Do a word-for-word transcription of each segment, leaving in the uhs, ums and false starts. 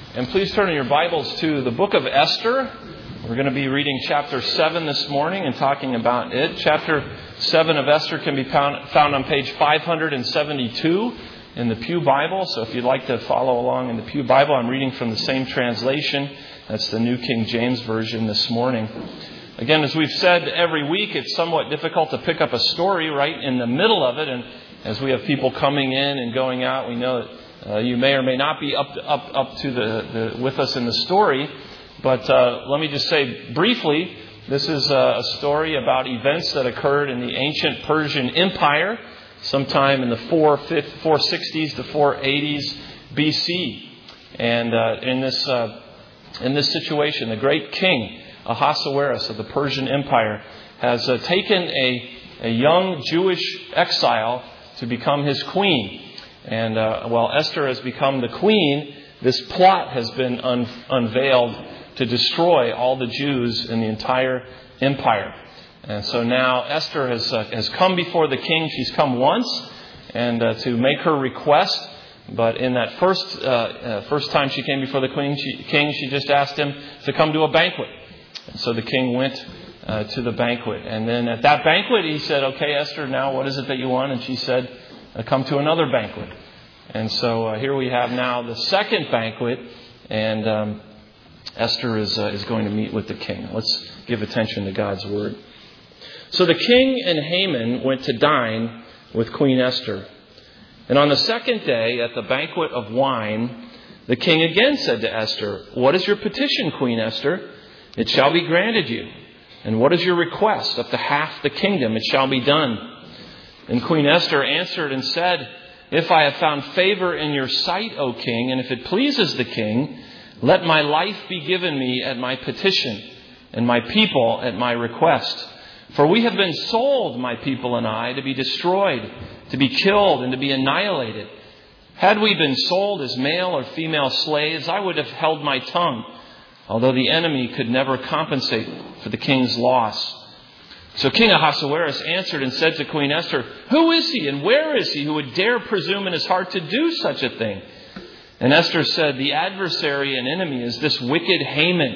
And please turn in your Bibles to the book of Esther. We're going to be reading chapter seven this morning and talking about it. Chapter seven of Esther can be found, found on page five seventy-two in the Pew Bible. So if you'd like to follow along in the Pew Bible, I'm reading from the same translation. That's the New King James Version this morning. Again, as we've said every week, it's somewhat difficult to pick up a story right in the middle of it. And as we have people coming in and going out, we know that Uh, you may or may not be up to, up up to the, the with us in the story, but uh, let me just say briefly, this is a, a story about events that occurred in the ancient Persian Empire, sometime in the four sixties to four eighties B C. And uh, in this uh, in this situation, the great king Ahasuerus of the Persian Empire has uh, taken a a young Jewish exile to become his queen. And uh, while Esther has become the queen, this plot has been un- unveiled to destroy all the Jews in the entire empire. And so now Esther has uh, has come before the king. She's come once and uh, to make her request. But in that first uh, uh, first time she came before the queen, she, king, she just asked him to come to a banquet. And so the king went uh, to the banquet. And then at that banquet, he said, "Okay, Esther, now what is it that you want?" And she said, "Come to another banquet." And so uh, here we have now the second banquet, and um, Esther is uh, is going to meet with the king. Let's give attention to God's word. So the king and Haman went to dine with Queen Esther. And on the second day at the banquet of wine, the king again said to Esther, "What is your petition, Queen Esther? It shall be granted you. And what is your request? Up to half the kingdom it shall be done." And Queen Esther answered and said, "If I have found favor in your sight, O king, and if it pleases the king, let my life be given me at my petition, and my people at my request. For we have been sold, my people and I, to be destroyed, to be killed, and to be annihilated. Had we been sold as male or female slaves, I would have held my tongue, although the enemy could never compensate for the king's loss." So King Ahasuerus answered and said to Queen Esther, "Who is he and where is he who would dare presume in his heart to do such a thing?" And Esther said, "The adversary and enemy is this wicked Haman."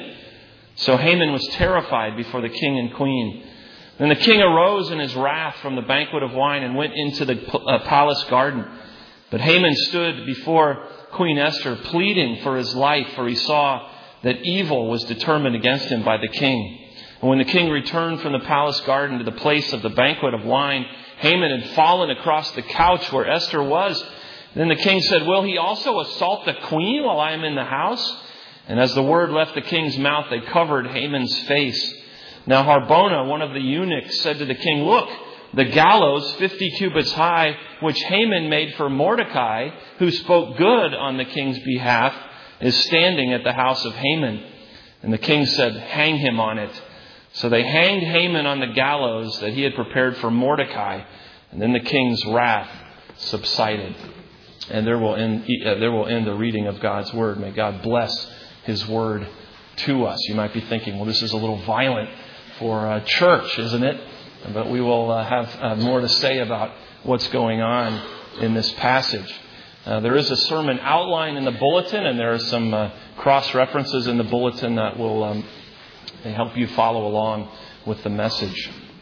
So Haman was terrified before the king and queen. Then the king arose in his wrath from the banquet of wine and went into the palace garden. But Haman stood before Queen Esther pleading for his life, for he saw that evil was determined against him by the king. And when the king returned from the palace garden to the place of the banquet of wine, Haman had fallen across the couch where Esther was. Then the king said, "Will he also assault the queen while I am in the house?" And as the word left the king's mouth, they covered Haman's face. Now Harbona, one of the eunuchs, said to the king, "Look, the gallows fifty cubits high, which Haman made for Mordecai, who spoke good on the king's behalf, is standing at the house of Haman." And the king said, "Hang him on it." So they hanged Haman on the gallows that he had prepared for Mordecai. And then the king's wrath subsided. And there will end, uh, there will end the reading of God's word. May God bless his word to us. You might be thinking, well, this is a little violent for uh, church, isn't it? But we will uh, have uh, more to say about what's going on in this passage. Uh, there is a sermon outline in the bulletin, and there are some uh, cross-references in the bulletin that will Um, They help you follow along with the message.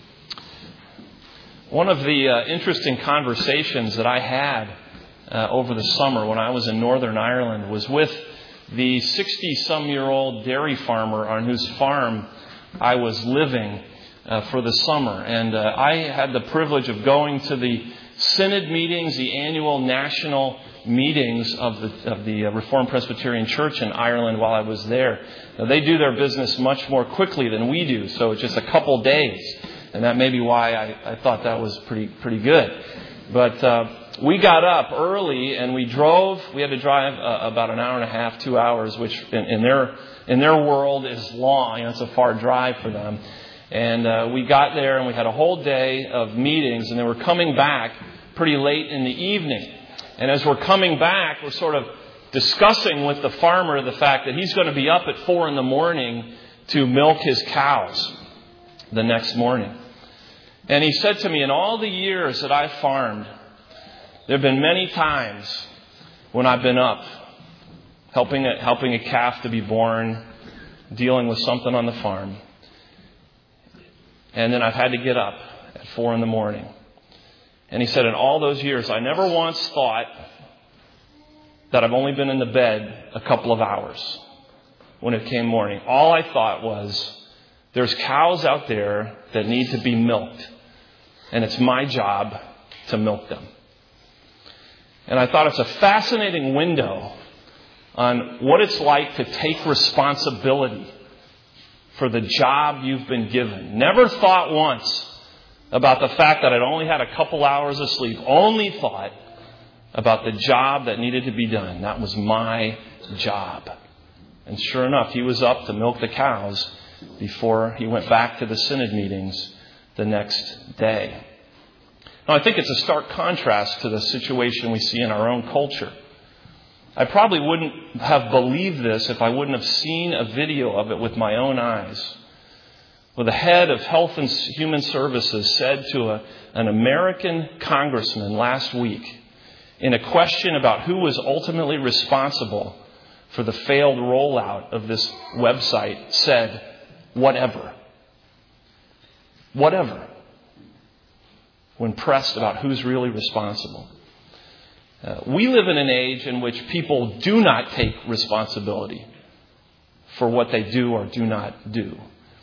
One of the uh, interesting conversations that I had uh, over the summer when I was in Northern Ireland was with the sixty-some-year-old dairy farmer on whose farm I was living uh, for the summer. And uh, I had the privilege of going to the synod meetings, the annual national meetings of the of the Reformed Presbyterian Church in Ireland while I was there. Now, they do their business much more quickly than we do, so it's just a couple days, and that may be why I, I thought that was pretty pretty good. But uh, we got up early and we drove. We had to drive uh, about an hour and a half, two hours, which in, in their in their world is long. You know, it's a far drive for them. And uh, we got there and we had a whole day of meetings, and then we're coming back pretty late in the evening. And as we're coming back, we're sort of discussing with the farmer the fact that he's going to be up at four in the morning to milk his cows the next morning. And he said to me, in all the years that I've farmed, there have been many times when I've been up helping a, helping a calf to be born, dealing with something on the farm. And then I've had to get up at four in the morning. And he said, in all those years, I never once thought that I've only been in the bed a couple of hours when it came morning. All I thought was, there's cows out there that need to be milked. And it's my job to milk them. And I thought it's a fascinating window on what it's like to take responsibility for the job you've been given. Never thought once about the fact that I'd only had a couple hours of sleep. Only thought about the job that needed to be done. That was my job. And sure enough, he was up to milk the cows before he went back to the synod meetings the next day. Now, I think it's a stark contrast to the situation we see in our own culture. I probably wouldn't have believed this if I wouldn't have seen a video of it with my own eyes. Well, the head of Health and Human Services said to a, an American congressman last week, in a question about who was ultimately responsible for the failed rollout of this website, said, whatever. Whatever. When pressed about who's really responsible. Uh, we live in an age in which people do not take responsibility for what they do or do not do.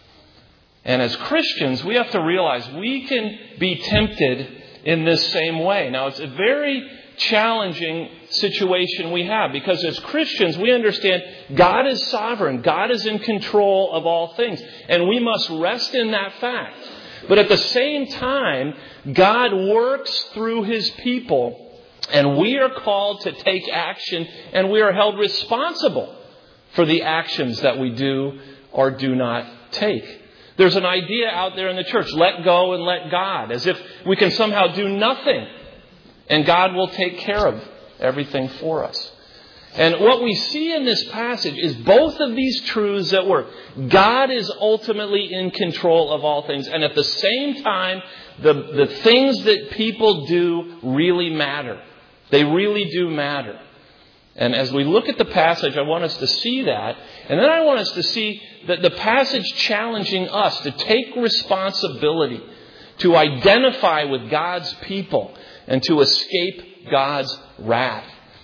And as Christians, we have to realize we can be tempted in this same way. Now, it's a very challenging situation we have because as Christians, we understand God is sovereign. God is in control of all things. And we must rest in that fact. But at the same time, God works through His people. And we are called to take action, and we are held responsible for the actions that we do or do not take. There's an idea out there in the church, let go and let God, as if we can somehow do nothing, and God will take care of everything for us. And what we see in this passage is both of these truths at work. God is ultimately in control of all things, and at the same time, the, the things that people do really matter. They really do matter. And as we look at the passage, I want us to see that. And then I want us to see that the passage challenging us to take responsibility, to identify with God's people, and to escape God's wrath.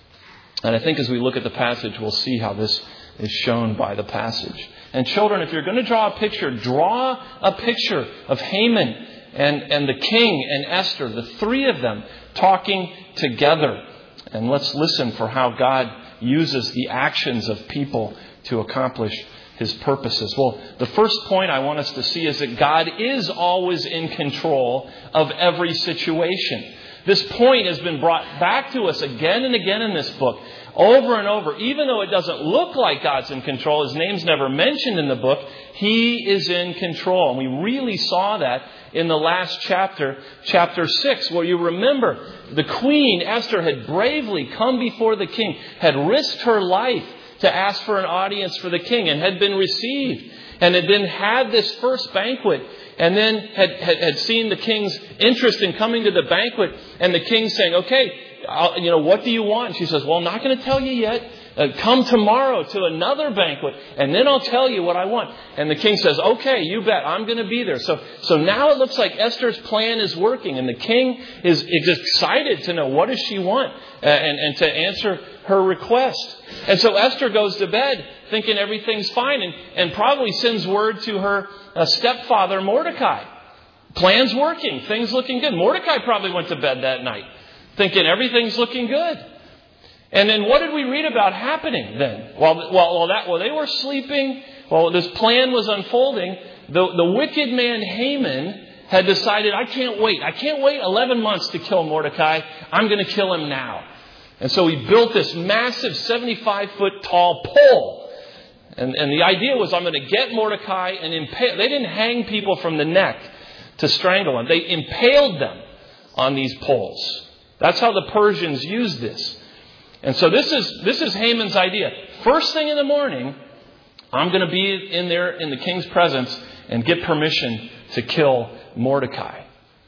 And I think as we look at the passage, we'll see how this is shown by the passage. And children, if you're going to draw a picture, draw a picture of Haman and, and the king and Esther, the three of them talking together. And let's listen for how God uses the actions of people to accomplish His purposes. Well, the first point I want us to see is that God is always in control of every situation. This point has been brought back to us again and again in this book, over and over. Even though it doesn't look like God's in control, His name's never mentioned in the book, He is in control. And we really saw that in the last chapter, chapter six, where you remember the queen, Esther, had bravely come before the king, had risked her life to ask for an audience for the king and had been received and had then had this first banquet and then had, had, had seen the king's interest in coming to the banquet and the king saying, okay, I'll, you know, what do you want? And she says, well, I'm not going to tell you yet. Uh, come tomorrow to another banquet and then I'll tell you what I want. And the king says, okay, you bet, I'm going to be there. So so now it looks like Esther's plan is working and the king is, is excited to know what does she want uh, and, and to answer her request. And so Esther goes to bed thinking everything's fine and, and probably sends word to her uh, stepfather Mordecai. Plan's working, things looking good. Mordecai probably went to bed that night thinking everything's looking good. And then what did we read about happening then? While, while, while, that, while they were sleeping, while this plan was unfolding, the, the wicked man Haman had decided, I can't wait. I can't wait eleven months to kill Mordecai. I'm going to kill him now. And so he built this massive seventy-five foot tall pole. And, and the idea was I'm going to get Mordecai and impale. They didn't hang people from the neck to strangle them. They impaled them on these poles. That's how the Persians used this. And so this is this is Haman's idea. First thing in the morning, I'm going to be in there in the king's presence and get permission to kill Mordecai.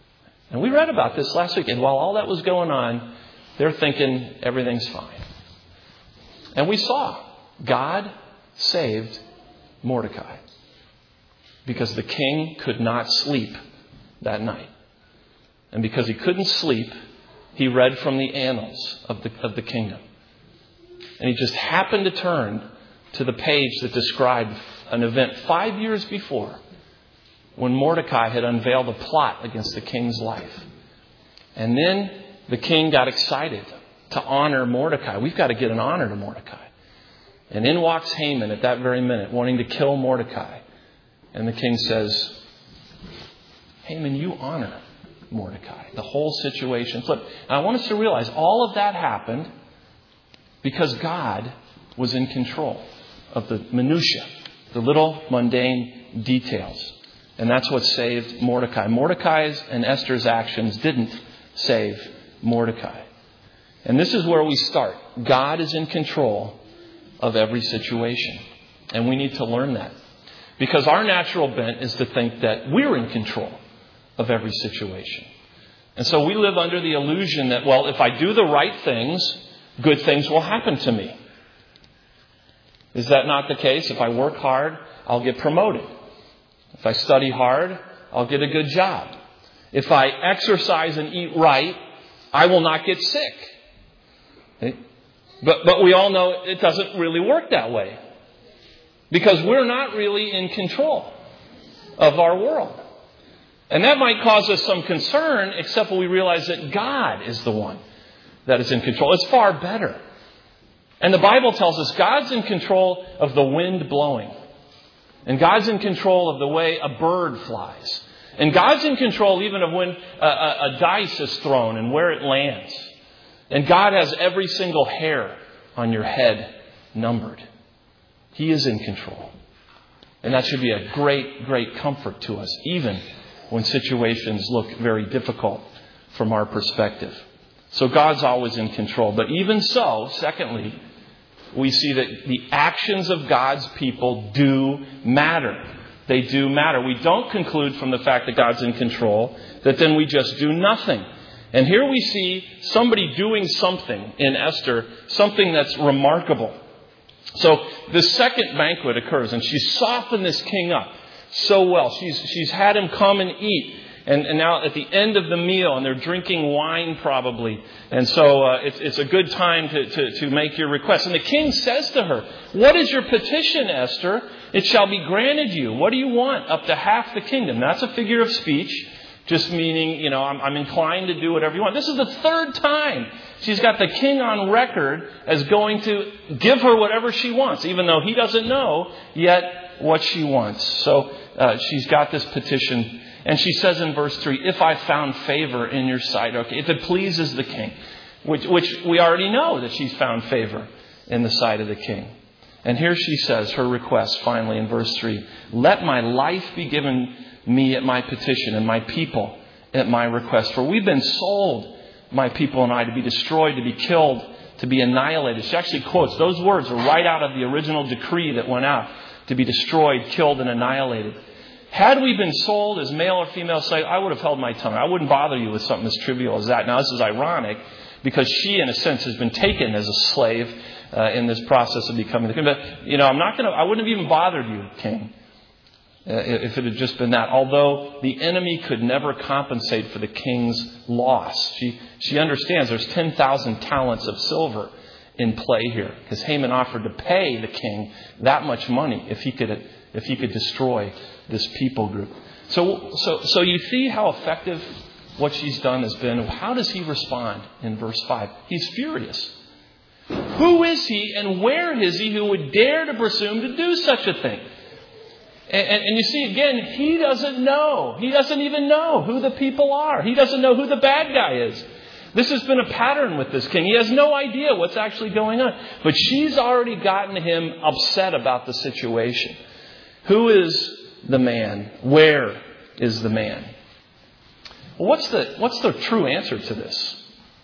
And we read about this last week. And while all that was going on, they're thinking everything's fine. And we saw God saved Mordecai because the king could not sleep that night. And because he couldn't sleep, he read from the annals of the, of the kingdom. And he just happened to turn to the page that described an event five years before when Mordecai had unveiled a plot against the king's life. And then the king got excited to honor Mordecai. We've got to get an honor to Mordecai. And in walks Haman at that very minute, wanting to kill Mordecai. And the king says, Haman, you honor Mordecai. The whole situation flipped. And I want us to realize all of that happened because God was in control of the minutiae, the little mundane details. And that's what saved Mordecai. Mordecai's and Esther's actions didn't save Mordecai. And this is where we start. God is in control of every situation. And we need to learn that. Because our natural bent is to think that we're in control of every situation. And so we live under the illusion that, well, if I do the right things, good things will happen to me. Is that not the case? If I work hard, I'll get promoted. If I study hard, I'll get a good job. If I exercise and eat right, I will not get sick. But, but we all know it doesn't really work that way. Because we're not really in control of our world. And that might cause us some concern, except when we realize that God is the one that is in control. It's far better. And the Bible tells us God's in control of the wind blowing. And God's in control of the way a bird flies. And God's in control even of when a, a, a dice is thrown and where it lands. And God has every single hair on your head numbered. He is in control. And that should be a great, great comfort to us, even when situations look very difficult from our perspective. So God's always in control. But even so, secondly, we see that the actions of God's people do matter. They do matter. We don't conclude from the fact that God's in control that then we just do nothing. And here we see somebody doing something in Esther, something that's remarkable. So the second banquet occurs, and she's softened this king up so well. She's she's had him come and eat. And, and now at the end of the meal, and they're drinking wine probably. And so uh, it's, it's a good time to, to, to make your request. And the king says to her, what is your petition, Esther? It shall be granted you. What do you want? Up to half the kingdom. That's a figure of speech. Just meaning, you know, I'm, I'm inclined to do whatever you want. This is the third time she's got the king on record as going to give her whatever she wants, even though he doesn't know yet what she wants. So uh, she's got this petition. And she says in verse three, if I found favor in your sight, okay, if it pleases the king, which, which we already know that she's found favor in the sight of the king. And here she says her request finally in verse three, let my life be given me at my petition and my people at my request. For we've been sold, my people and I, to be destroyed, to be killed, to be annihilated. She actually quotes, those words are right out of the original decree that went out, to be destroyed, killed, and annihilated. Had we been sold as male or female slave, I would have held my tongue. I wouldn't bother you with something as trivial as that. Now, this is ironic because she, in a sense, has been taken as a slave uh, in this process of becoming the king. But, you know, I'm not going to, I wouldn't have even bothered you, king, uh, if it had just been that. Although the enemy could never compensate for the king's loss. She, she understands there's ten thousand talents of silver in play here because Haman offered to pay the king that much money if he could, if he could destroy this people group. So, so, so you see how effective what she's done has been. How does he respond in verse five? He's furious. Who is he and where is he who would dare to presume to do such a thing? And, and, and you see, again, he doesn't know. He doesn't even know who the people are. He doesn't know who the bad guy is. This has been a pattern with this king. He has no idea what's actually going on. But she's already gotten him upset about the situation. Who is the man? Where is the man? Well, what's the what's the true answer to this?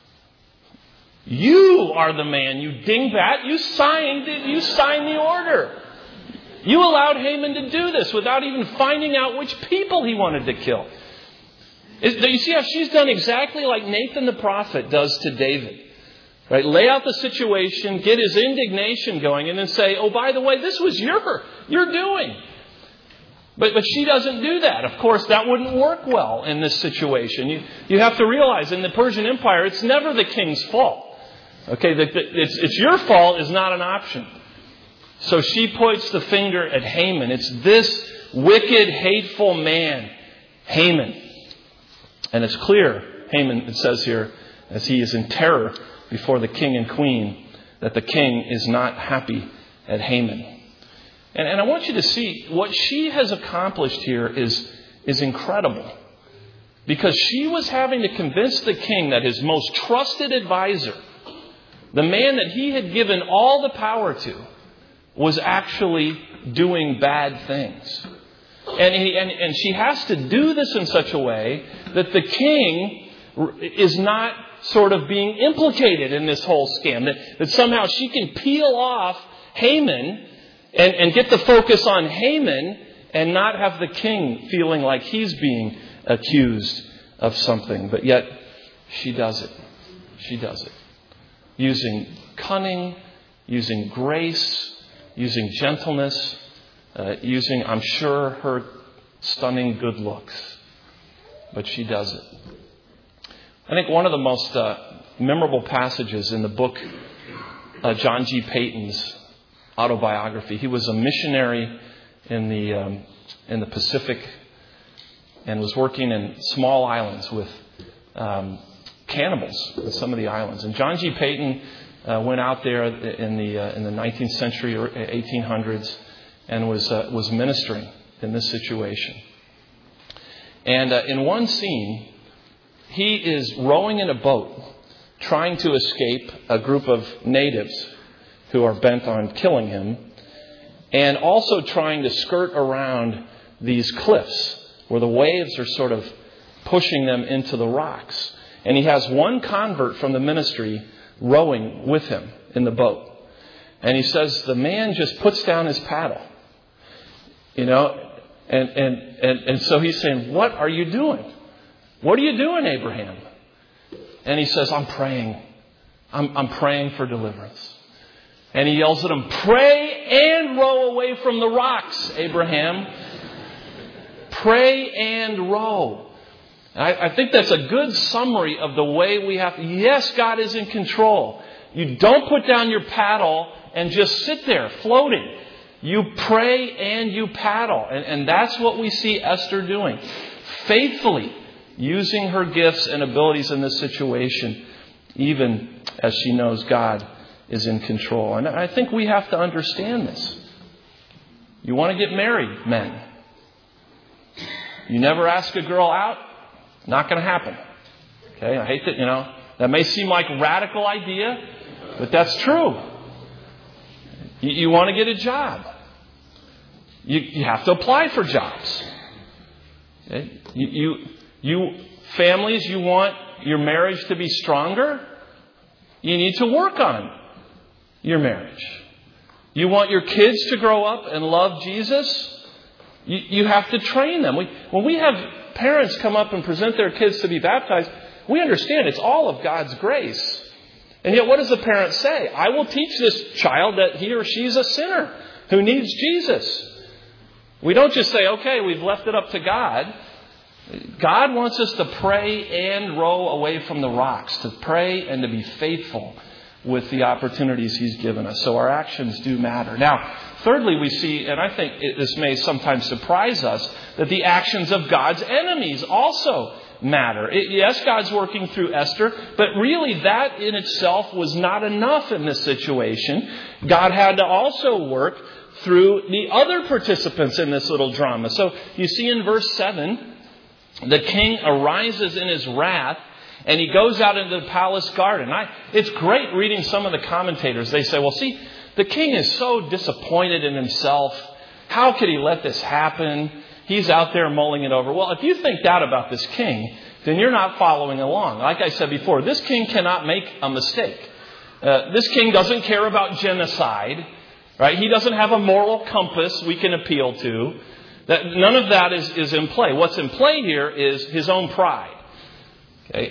You are the man, you dingbat. You signed it. You signed the order. You allowed Haman to do this without even finding out which people he wanted to kill. You see how she's done exactly like Nathan the prophet does to David. Right? Lay out the situation, get his indignation going, and then say, oh, by the way, this was your, your doing. But but she doesn't do that. Of course, that wouldn't work well in this situation. You you have to realize in the Persian Empire, it's never the king's fault. Okay, that it's it's your fault is not an option. So she points the finger at Haman. It's this wicked, hateful man, Haman. And it's clear, Haman, it says here, as he is in terror before the king and queen, that the king is not happy at Haman. And, and I want you to see what she has accomplished here is, is incredible. Because she was having to convince the king that his most trusted advisor, the man that he had given all the power to, was actually doing bad things. And, he, and, and she has to do this in such a way that the king is not sort of being implicated in this whole scam. That, that somehow she can peel off Haman and, and get the focus on Haman and not have the king feeling like he's being accused of something. But yet she does it. She does it. Using cunning, using grace, using gentleness, uh, using, I'm sure, her stunning good looks. But she does it. I think one of the most uh, memorable passages in the book, uh, John G. Payton's autobiography. He was a missionary in the um, in the Pacific and was working in small islands with um, cannibals in some of the islands. And John G. Payton uh, went out there in the uh, in the nineteenth century or eighteen hundreds and was uh, was ministering in this situation. And uh, in one scene, he is rowing in a boat, trying to escape a group of natives who are bent on killing him, and also trying to skirt around these cliffs where the waves are sort of pushing them into the rocks. And he has one convert from the ministry rowing with him in the boat. And he says the man just puts down his paddle. You know, and, and, and, and so he's saying, what are you doing? What are you doing, Abraham? And he says, I'm praying. I'm, I'm praying for deliverance. And he yells at him, pray and row away from the rocks, Abraham. Pray and row. I, I think that's a good summary of the way we have to. Yes, God is in control. You don't put down your paddle and just sit there floating. You pray and you paddle. And, and that's what we see Esther doing. Faithfully using her gifts and abilities in this situation, even as she knows God is in control. And I think we have to understand this. You want to get married, men. You never ask a girl out, not going to happen. Okay, I hate that, you know, that may seem like a radical idea, but that's true. You, you want to get a job. You, you have to apply for jobs. Okay? You, you, you families, you want your marriage to be stronger. You need to work on your marriage. You want your kids to grow up and love Jesus? You, you have to train them. We, when we have parents come up and present their kids to be baptized, we understand it's all of God's grace. And yet what does the parent say? I will teach this child that he or she's a sinner who needs Jesus. We don't just say, okay, we've left it up to God. God wants us to pray and row away from the rocks, to pray and to be faithful with the opportunities He's given us. So our actions do matter. Now, thirdly, we see, and I think it, this may sometimes surprise us, that the actions of God's enemies also matter. It, yes, God's working through Esther, but really that in itself was not enough in this situation. God had to also work through the other participants in this little drama. So you see in verse seven, the king arises in his wrath and he goes out into the palace garden. I, it's great reading some of the commentators. They say, well, see, the king is so disappointed in himself. How could he let this happen? He's out there mulling it over. Well, if you think that about this king, then you're not following along. Like I said before, this king cannot make a mistake. Uh, this king doesn't care about genocide, right? He doesn't have a moral compass we can appeal to. That none of that is, is in play. What's in play here is his own pride. Okay.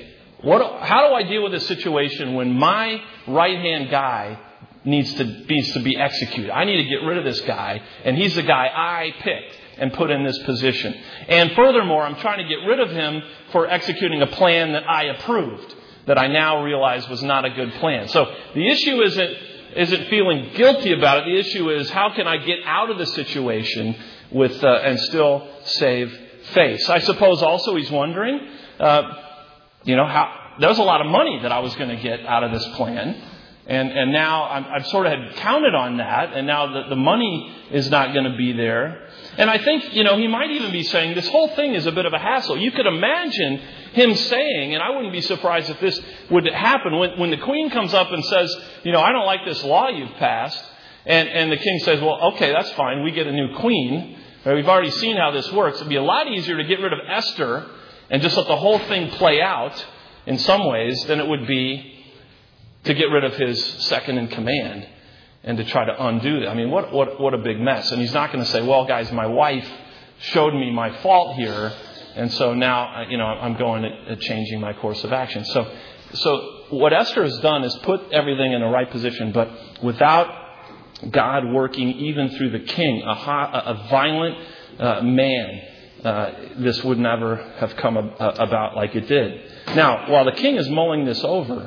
What, how do I deal with a situation when my right-hand guy needs to, needs to be executed? I need to get rid of this guy, and he's the guy I picked and put in this position. And furthermore, I'm trying to get rid of him for executing a plan that I approved, that I now realize was not a good plan. So the issue isn't, isn't feeling guilty about it. The issue is, how can I get out of the situation with uh, and still save face? I suppose also he's wondering, uh, you know, how there was a lot of money that I was going to get out of this plan. And and now I'm, I've sort of had counted on that, and now the, the money is not going to be there. And I think, you know, he might even be saying this whole thing is a bit of a hassle. You could imagine him saying, and I wouldn't be surprised if this would happen, when, when the queen comes up and says, you know, I don't like this law you've passed. And, and the king says, well, okay, that's fine. We get a new queen. We've already seen how this works. It'd be a lot easier to get rid of Esther and just let the whole thing play out in some ways than it would be to get rid of his second in command and to try to undo that. I mean, what what what a big mess. And he's not going to say, well, guys, my wife showed me my fault here, and so now, you know, I'm going at changing my course of action. So, so what Esther has done is put everything in the right position, but without God working even through the king, a, hot, a violent uh, man, uh, this would never have come about like it did. Now, while the king is mulling this over,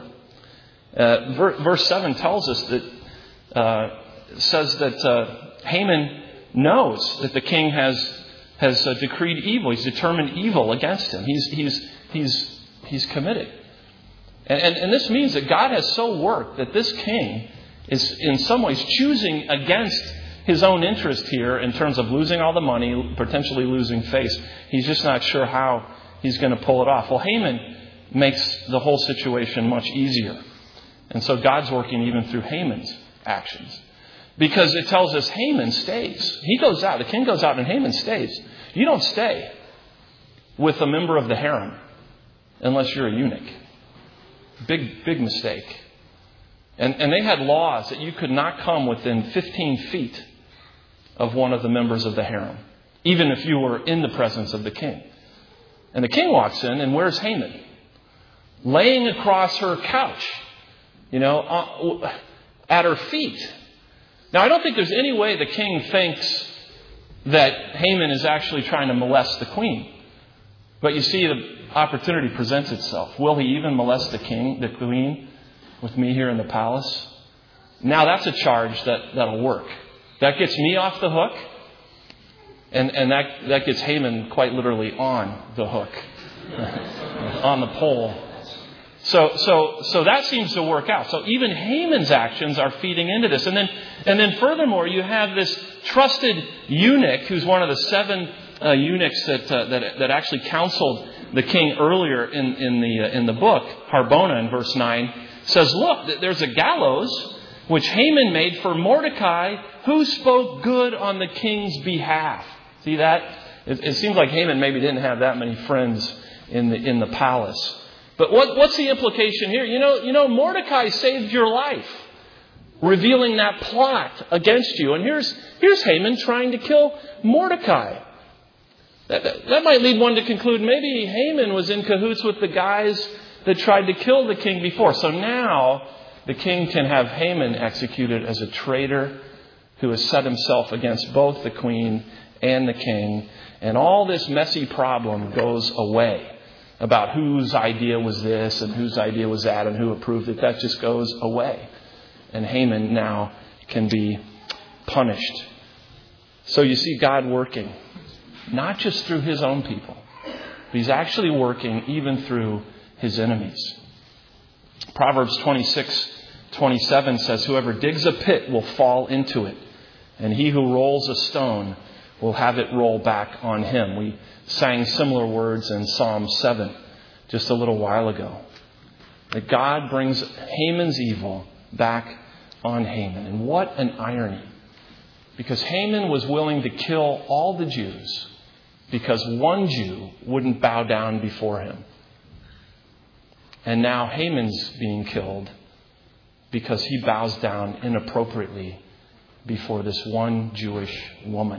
Uh, verse seven tells us that, uh, says that uh, Haman knows that the king has has uh, decreed evil. He's determined evil against him. He's he's he's he's committed, and, and and this means that God has so worked that this king is in some ways choosing against his own interest here in terms of losing all the money, potentially losing face. He's just not sure how he's going to pull it off. Well, Haman makes the whole situation much easier. And so God's working even through Haman's actions. Because it tells us Haman stays. He goes out. The king goes out and Haman stays. You don't stay with a member of the harem unless you're a eunuch. Big, big mistake. And, and they had laws that you could not come within fifteen feet of one of the members of the harem, even if you were in the presence of the king. And the king walks in, and where's Haman? Laying across her couch. You know, uh, at her feet. Now, I don't think there's any way the king thinks that Haman is actually trying to molest the queen. But you see, the opportunity presents itself. Will he even molest the king, the queen, with me here in the palace? Now, that's a charge that, that'll work. That gets me off the hook. And, and that, that gets Haman quite literally on the hook. On the pole. So, so, so that seems to work out. So even Haman's actions are feeding into this. And then, and then furthermore, you have this trusted eunuch who's one of the seven uh, eunuchs that, uh, that, that actually counseled the king earlier in, in the, uh, in the book. Harbona in verse nine says, look, there's a gallows which Haman made for Mordecai, who spoke good on the king's behalf. See that? It, it seems like Haman maybe didn't have that many friends in the, in the palace. But what, what's the implication here? You know, you know, Mordecai saved your life, revealing that plot against you. And here's here's Haman trying to kill Mordecai. That, that, that might lead one to conclude maybe Haman was in cahoots with the guys that tried to kill the king before. So now the king can have Haman executed as a traitor who has set himself against both the queen and the king. And all this messy problem goes away. About whose idea was this and whose idea was that and who approved it. That just goes away. And Haman now can be punished. So you see God working, not just through his own people, but he's actually working even through his enemies. Proverbs twenty-six twenty-seven says, whoever digs a pit will fall into it, and he who rolls a stone will have it roll back on him. We sang similar words in Psalm seven just a little while ago. That God brings Haman's evil back on Haman. And what an irony. Because Haman was willing to kill all the Jews because one Jew wouldn't bow down before him. And now Haman's being killed because he bows down inappropriately before this one Jewish woman.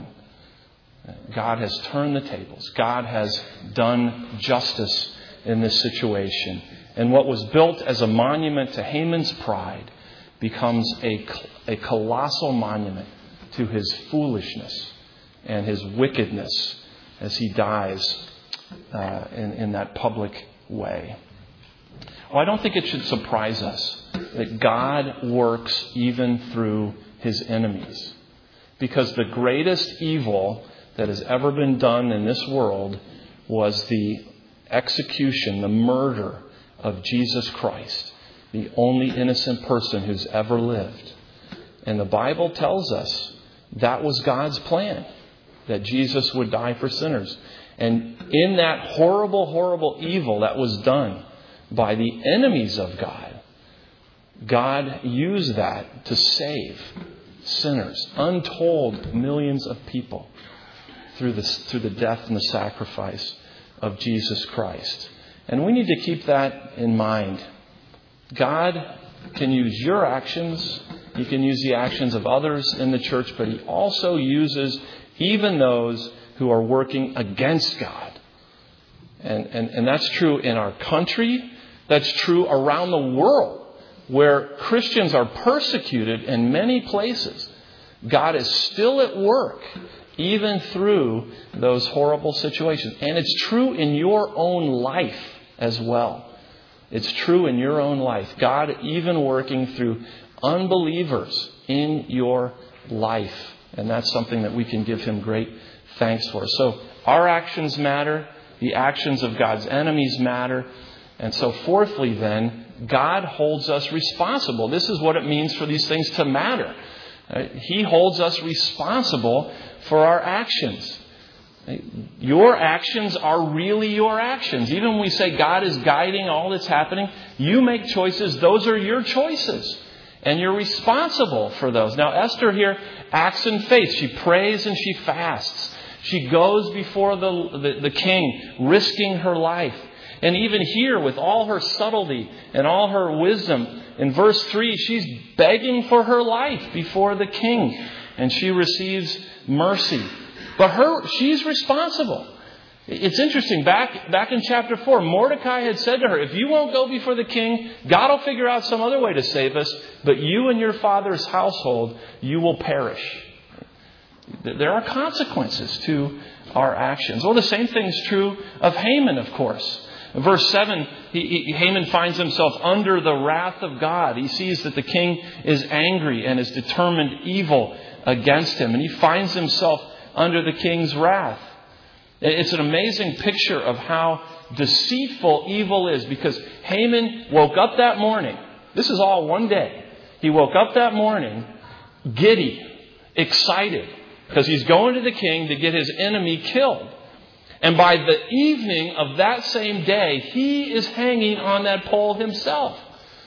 God has turned the tables. God has done justice in this situation. And what was built as a monument to Haman's pride becomes a, a colossal monument to his foolishness and his wickedness as he dies uh, in, in that public way. Well, I don't think it should surprise us that God works even through his enemies. Because the greatest evil that has ever been done in this world was the execution, the murder of Jesus Christ, the only innocent person who's ever lived. And the Bible tells us that was God's plan, that Jesus would die for sinners. And in that horrible, horrible evil that was done by the enemies of God, God used that to save sinners, untold millions of people, through the, through the death and the sacrifice of Jesus Christ. And we need to keep that in mind. God can use your actions. He can use the actions of others in the church, but he also uses even those who are working against God. And, and, and that's true in our country. That's true around the world, where Christians are persecuted in many places. God is still at work, even through those horrible situations. And it's true in your own life as well. It's true in your own life. God even working through unbelievers in your life. And that's something that we can give him great thanks for. So our actions matter. The actions of God's enemies matter. And so fourthly then, God holds us responsible. This is what it means for these things to matter. He holds us responsible for our actions. Your actions are really your actions. Even when we say God is guiding all that's happening, you make choices. Those are your choices. And you're responsible for those. Now, Esther here acts in faith. She prays and she fasts. She goes before the, the, the king, risking her life. And even here, with all her subtlety and all her wisdom, in verse three, she's begging for her life before the king. And she receives mercy. But her, she's responsible. It's interesting. Back, back in chapter four, Mordecai had said to her, if you won't go before the king, God will figure out some other way to save us. But you and your father's household, you will perish. There are consequences to our actions. Well, the same thing is true of Haman, of course. In verse seven, he, he, Haman finds himself under the wrath of God. He sees that the king is angry and is determined evil against him. And he finds himself under the king's wrath. It's an amazing picture of how deceitful evil is, because Haman woke up that morning. This is all one day. He woke up that morning giddy, excited, because he's going to the king to get his enemy killed. And by the evening of that same day, he is hanging on that pole himself.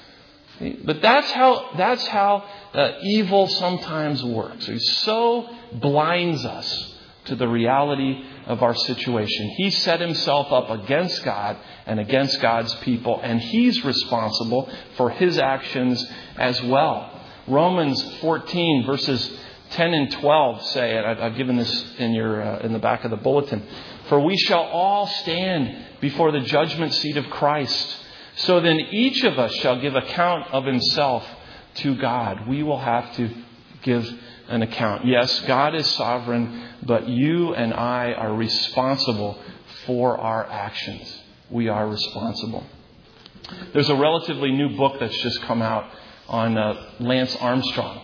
But that's how that's how uh, evil sometimes works. He so blinds us to the reality of our situation. He set himself up against God and against God's people, and he's responsible for his actions as well. Romans fourteen verses ten and twelve say, and I've given this in your uh, in the back of the bulletin, for we shall all stand before the judgment seat of Christ. So then each of us shall give account of himself to God. We will have to give an account. Yes, God is sovereign, but you and I are responsible for our actions. We are responsible. There's a relatively new book that's just come out on uh, Lance Armstrong.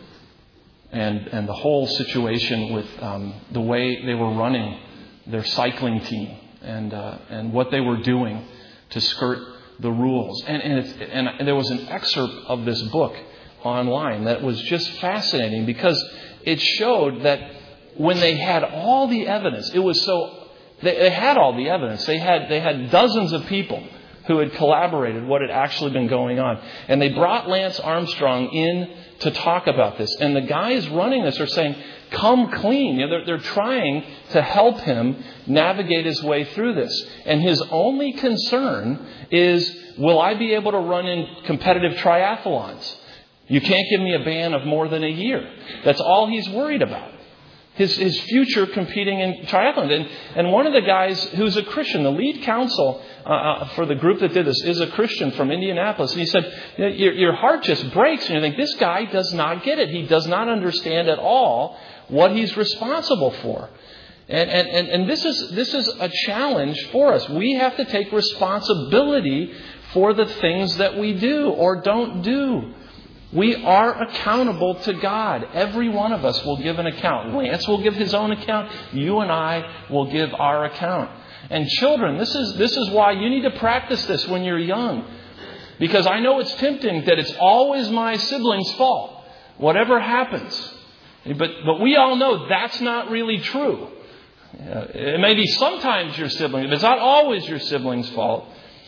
And, and the whole situation with um, the way they were running their cycling team and uh, and what they were doing to skirt the rules. And and, it's, and and there was an excerpt of this book online that was just fascinating, because it showed that when they had all the evidence, it was so they, they had all the evidence. They had they had dozens of people who had collaborated what had actually been going on, and they brought Lance Armstrong in to talk about this. And the guys running this are saying, come clean. You know, they're, they're trying to help him navigate his way through this. And his only concern is, will I be able to run in competitive triathlons? You can't give me a ban of more than a year. That's all he's worried about. his, his future competing in triathlon. And, and one of the guys who's a Christian, the lead counsel uh, for the group that did this, is a Christian from Indianapolis. And he said, your, your heart just breaks. And you think, this guy does not get it. He does not understand at all what he's responsible for. And, and, and, and this is this is a challenge for us. We have to take responsibility for the things that we do or don't do. We are accountable to God. Every one of us will give an account. Lance will give his own account. You and I will give our account. And children, this is this is why you need to practice this when you're young. Because I know it's tempting that it's always my sibling's fault, whatever happens. But but we all know that's not really true. It may be sometimes your sibling, but it's not always your sibling's fault.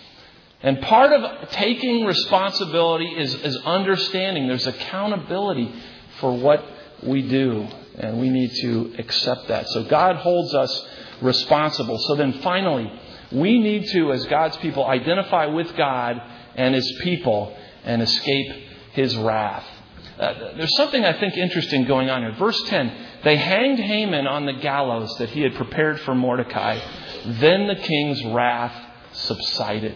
And part of taking responsibility is, is understanding there's accountability for what we do. And we need to accept that. So God holds us responsible. So then finally, we need to, as God's people, identify with God and His people and escape His wrath. Uh, there's something I think interesting going on here. Verse ten, they hanged Haman on the gallows that he had prepared for Mordecai. Then the king's wrath subsided.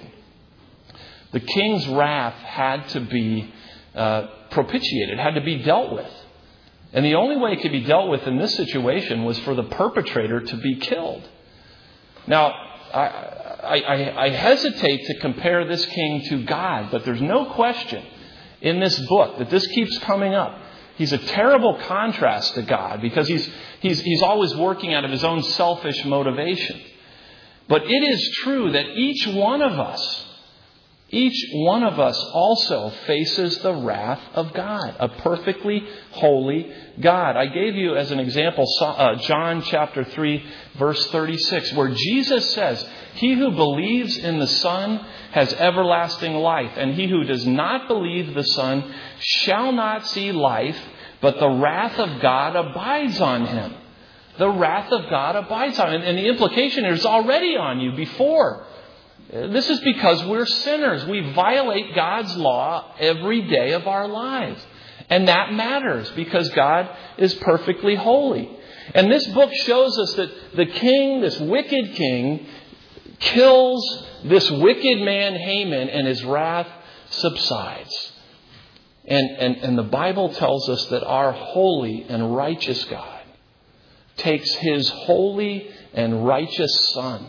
The king's wrath had to be uh, propitiated, had to be dealt with. And the only way it could be dealt with in this situation was for the perpetrator to be killed. Now, I, I, I, I hesitate to compare this king to God, but there's no question in this book that this keeps coming up. He's a terrible contrast to God because he's he's he's always working out of his own selfish motivation. But it is true that each one of us, each one of us also faces the wrath of God, a perfectly holy God. I gave you as an example uh, John chapter three, verse thirty-six, where Jesus says, "He who believes in the Son has everlasting life, and he who does not believe the Son shall not see life, but the wrath of God abides on him." The wrath of God abides on him. And the implication is already on you before. This is because we're sinners. We violate God's law every day of our lives. And that matters because God is perfectly holy. And this book shows us that the king, this wicked king, kills this wicked man Haman and his wrath subsides. And, and, and the Bible tells us that our holy and righteous God takes His holy and righteous Son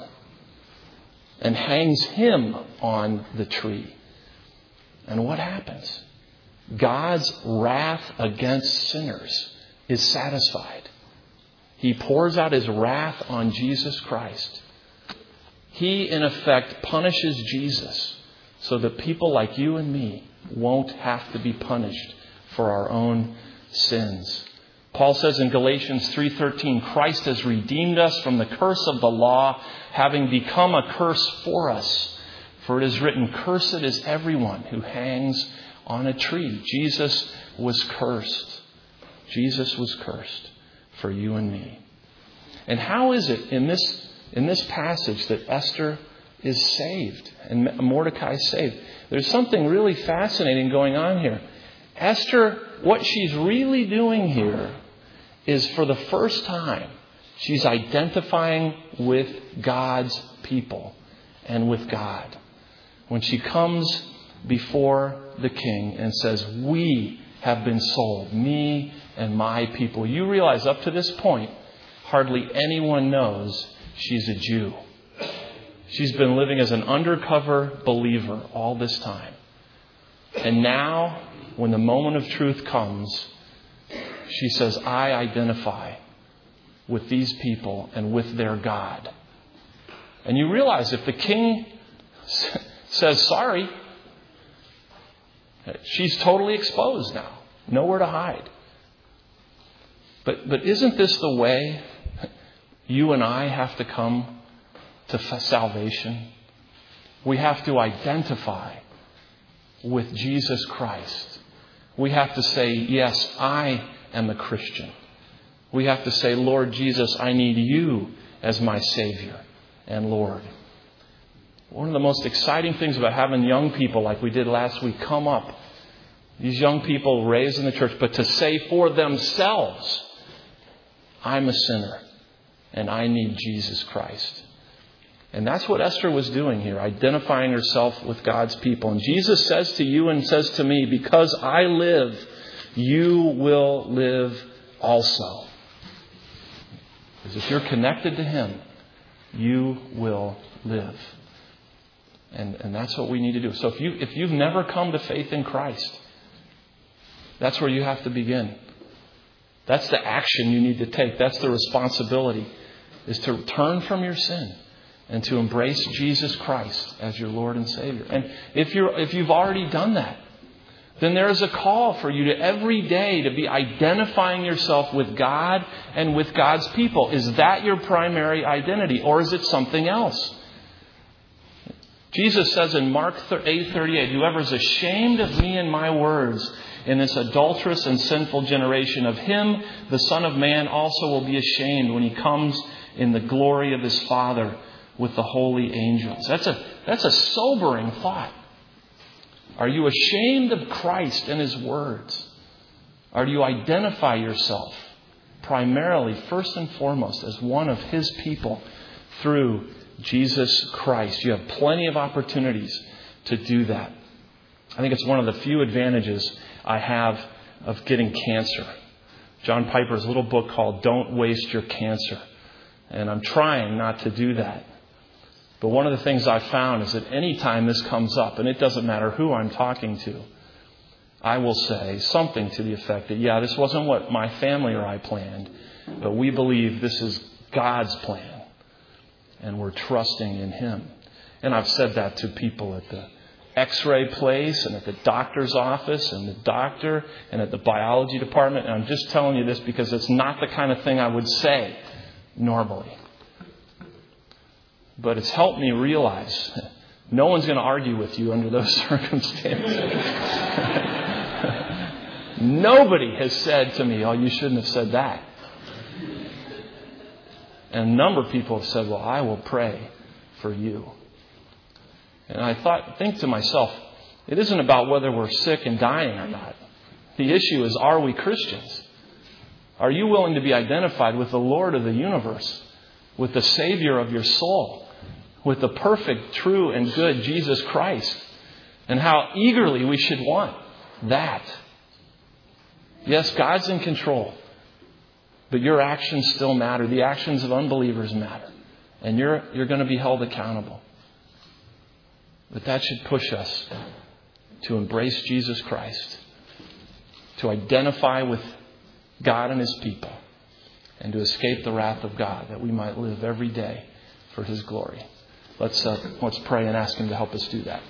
and hangs Him on the tree. And what happens? God's wrath against sinners is satisfied. He pours out His wrath on Jesus Christ. He, in effect, punishes Jesus so that people like you and me won't have to be punished for our own sins. Paul says in Galatians three thirteen, Christ has redeemed us from the curse of the law, having become a curse for us. For it is written, cursed is everyone who hangs on a tree. Jesus was cursed. Jesus was cursed for you and me. And how is it in this in this passage that Esther is saved and Mordecai is saved? There's something really fascinating going on here. Esther, what she's really doing here is for the first time, she's identifying with God's people and with God. When she comes before the king and says, we have been sold, me and my people. You realize up to this point, hardly anyone knows she's a Jew. She's been living as an undercover believer all this time. And now, when the moment of truth comes, she says, I identify with these people and with their God. And you realize if the king says sorry, she's totally exposed now. Nowhere to hide. But but isn't this the way you and I have to come to salvation? We have to identify with Jesus Christ. We have to say, yes, I am a Christian. We have to say, Lord Jesus, I need you as my Savior and Lord. One of the most exciting things about having young people like we did last week come up, these young people raised in the church, but to say for themselves, I'm a sinner and I need Jesus Christ. And that's what Esther was doing here, identifying herself with God's people. And Jesus says to you and says to me, because I live, you will live also. Because if you're connected to Him, you will live. And, and that's what we need to do. So if, you, if you've never come to faith in Christ, that's where you have to begin. That's the action you need to take. That's the responsibility, is to turn from your sin and to embrace Jesus Christ as your Lord and Savior. And if you're if you've already done that, then there is a call for you to every day to be identifying yourself with God and with God's people. Is that your primary identity, or is it something else? Jesus says in Mark eight thirty-eight, whoever is ashamed of me and my words in this adulterous and sinful generation, of him the Son of Man also will be ashamed when He comes in the glory of His Father with the holy angels. That's a, that's a sobering thought. Are you ashamed of Christ and His words? Or do you identify yourself primarily, first and foremost, as one of His people through Jesus Christ? You have plenty of opportunities to do that. I think it's one of the few advantages I have of getting cancer. John Piper's little book called Don't Waste Your Cancer. And I'm trying not to do that. But one of the things I've found is that any time this comes up, and it doesn't matter who I'm talking to, I will say something to the effect that, yeah, this wasn't what my family or I planned, but we believe this is God's plan, and we're trusting in Him. And I've said that to people at the X-ray place and at the doctor's office and the doctor and at the biology department. And I'm just telling you this because it's not the kind of thing I would say normally. But it's helped me realize no one's going to argue with you under those circumstances. Nobody has said to me, oh, you shouldn't have said that. And a number of people have said, well, I will pray for you. And I thought, think to myself, it isn't about whether we're sick and dying or not. The issue is, are we Christians? Are you willing to be identified with the Lord of the universe, with the Savior of your soul, with the perfect, true, and good Jesus Christ? And how eagerly we should want that. Yes, God's in control, but your actions still matter. The actions of unbelievers matter. And you're, you're going to be held accountable. But that should push us to embrace Jesus Christ, to identify with God and His people, and to escape the wrath of God, that we might live every day for His glory. Let's uh, let's pray and ask Him to help us do that.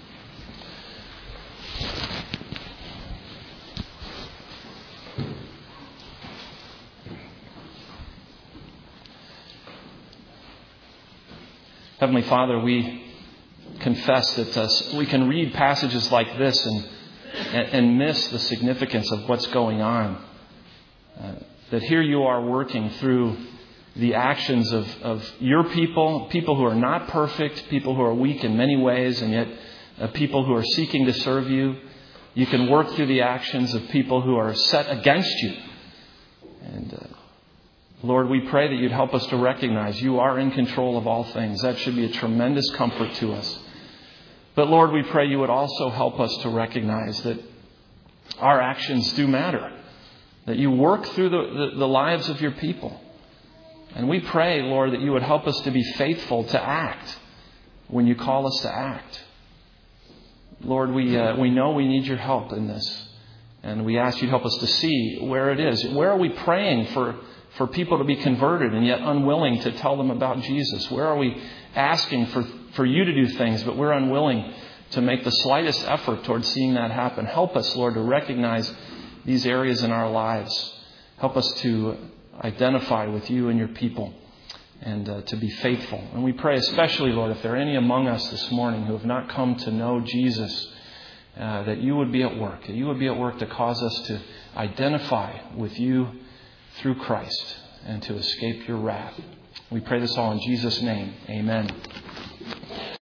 Heavenly Father, we confess that uh, we can read passages like this and, and, and miss the significance of what's going on. Uh, that here you are working through the actions of, of your people, people who are not perfect, people who are weak in many ways, and yet uh, people who are seeking to serve you. You can work through the actions of people who are set against you. And uh, Lord, we pray that you'd help us to recognize you are in control of all things. That should be a tremendous comfort to us. But Lord, we pray you would also help us to recognize that our actions do matter. That you work through the, the, the lives of your people. And we pray, Lord, that you would help us to be faithful to act when you call us to act. Lord, we uh, we know we need your help in this. And we ask you to help us to see where it is. Where are we praying for, for people to be converted and yet unwilling to tell them about Jesus? Where are we asking for, for you to do things, but we're unwilling to make the slightest effort towards seeing that happen? Help us, Lord, to recognize these areas in our lives. Help us to identify with you and your people and uh, to be faithful. And we pray especially, Lord, if there are any among us this morning who have not come to know Jesus, uh, that you would be at work. That you would be at work to cause us to identify with you through Christ and to escape your wrath. We pray this all in Jesus' name. Amen.